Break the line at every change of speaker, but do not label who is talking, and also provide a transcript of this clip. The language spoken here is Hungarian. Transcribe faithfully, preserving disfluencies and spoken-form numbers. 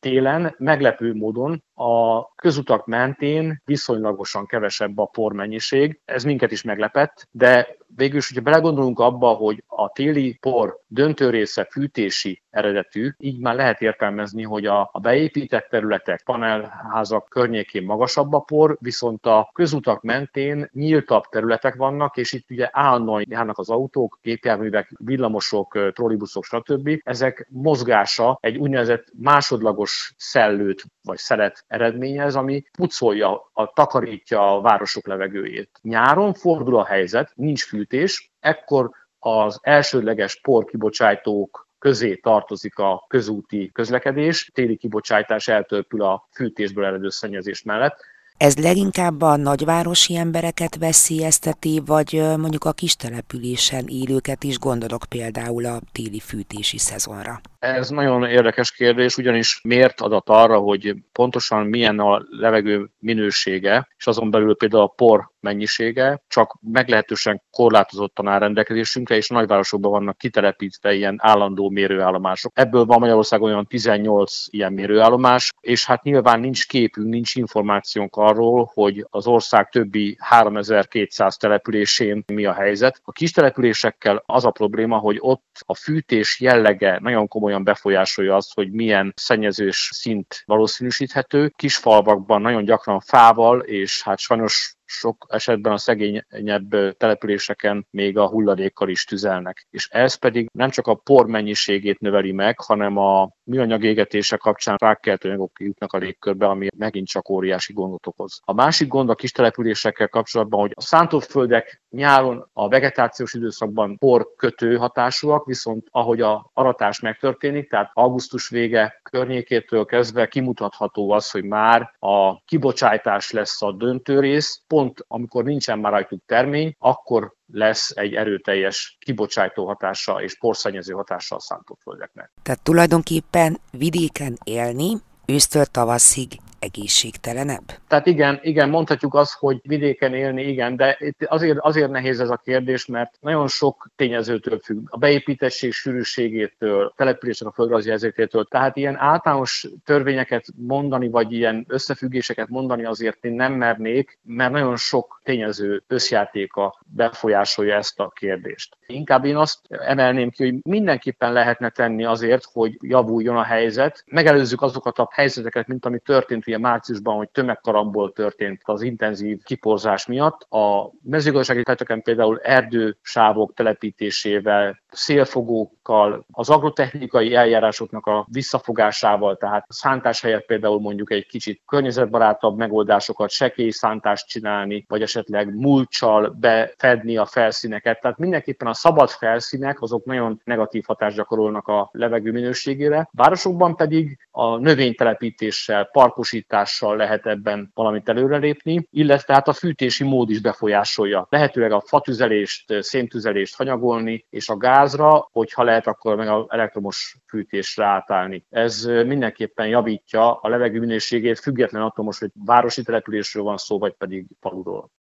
télen meglepő módon a közutak mentén viszonylagosan kevesebb a pormennyiség. Ez minket is meglepett, de végül is, hogyha belegondolunk abba, hogy a téli por döntő része fűtési eredetű, így már lehet értelmezni, hogy a, a beépített területek, panelházak környékén magasabb a por, viszont a közutak mentén nyíltabb területek vannak, és itt ugye állandóan járnak az autók, gépjárművek, villamosok, trollibuszok, stb. Ezek mozgása egy úgynevezett másodlagos szellőt vagy szelet eredményez, ami pucolja, a, takarítja a városok levegőjét. Nyáron fordul a helyzet, nincs fűtés, ekkor az elsődleges porkibocsátók közé tartozik a közúti közlekedés, téli kibocsátás eltörpül a fűtésből eredő szennyezés mellett.
Ez leginkább a nagyvárosi embereket veszélyezteti, vagy mondjuk a kistelepülésen élőket is, gondolok például a téli fűtési szezonra?
Ez nagyon érdekes kérdés, ugyanis mért adat arra, hogy pontosan milyen a levegő minősége, és azon belül például a por mennyisége, csak meglehetősen korlátozottan áll rendelkezésünkre, és nagyvárosokban vannak kitelepítve ilyen állandó mérőállomások. Ebből van Magyarországon olyan tizennyolc ilyen mérőállomás, és hát nyilván nincs képünk, nincs információnk arról, hogy az ország többi háromezer-kétszáz településén mi a helyzet. A kis településekkel az a probléma, hogy ott a fűtés jellege nagyon komolyan befolyásolja azt, hogy milyen szennyezős szint valószínűsíthető. Kis falvakban nagyon gyakran fával, és hát sajnos sok esetben a szegényebb településeken még a hulladékkal is tüzelnek. És ez pedig nem csak a por mennyiségét növeli meg, hanem a műanyag égetése kapcsán rákkeltő anyagok jutnak a légkörbe, ami megint csak óriási gondot okoz. A másik gond a kis településekkel kapcsolatban, hogy a szántóföldek nyáron a vegetációs időszakban porkötő hatásúak, viszont ahogy a aratás megtörténik, tehát augusztus vége környékétől kezdve kimutatható az, hogy már a kibocsátás lesz a döntő rész, pont amikor nincsen már rajtuk termény, akkor lesz egy erőteljes kibocsátó hatása és porszennyező hatása a szántóföldeknek.
Tehát tulajdonképpen vidéken élni ősztől tavaszig egészségtelenebb?
Tehát igen, igen, mondhatjuk azt, hogy vidéken élni, igen, de itt azért, azért nehéz ez a kérdés, mert nagyon sok tényezőtől függ. A beépítettség sűrűségétől, a települések a földrajzi helyzetétől. Tehát ilyen általános törvényeket mondani, vagy ilyen összefüggéseket mondani azért én nem mernék, mert nagyon sok tényező összjátéka befolyásolja ezt a kérdést. Inkább én azt emelném ki, hogy mindenképpen lehetne tenni azért, hogy javuljon a helyzet. Megelőzzük azokat a helyzeteket, mint ami történt ugye márciusban, hogy tömegkarambol történt az intenzív kiporzás miatt. A mezőgazdasági területeken például erdősávok telepítésével, szélfogókkal, az agrotechnikai eljárásoknak a visszafogásával, tehát a szántás helyett például mondjuk egy kicsit környezetbarátabb megoldásokat, sekély szántást csinálni, vagy esetleg mulccsal befedni a felszíneket. Tehát mindenképpen a szabad felszínek azok nagyon negatív hatást gyakorolnak a levegő minőségére. Városokban pedig a növénytelepítéssel, parkosítással lehet ebben valamit előrelépni, illetve hát a fűtési mód is befolyásolja. Lehetőleg a fatüzelést, széntüzelést hanyagolni, és a gázra, hogyha lehet, akkor meg az elektromos fűtésre átállni. Ez mindenképpen javítja a levegő minőségét, független attól most, hogy városi településről van szó, vagy pedig faluról.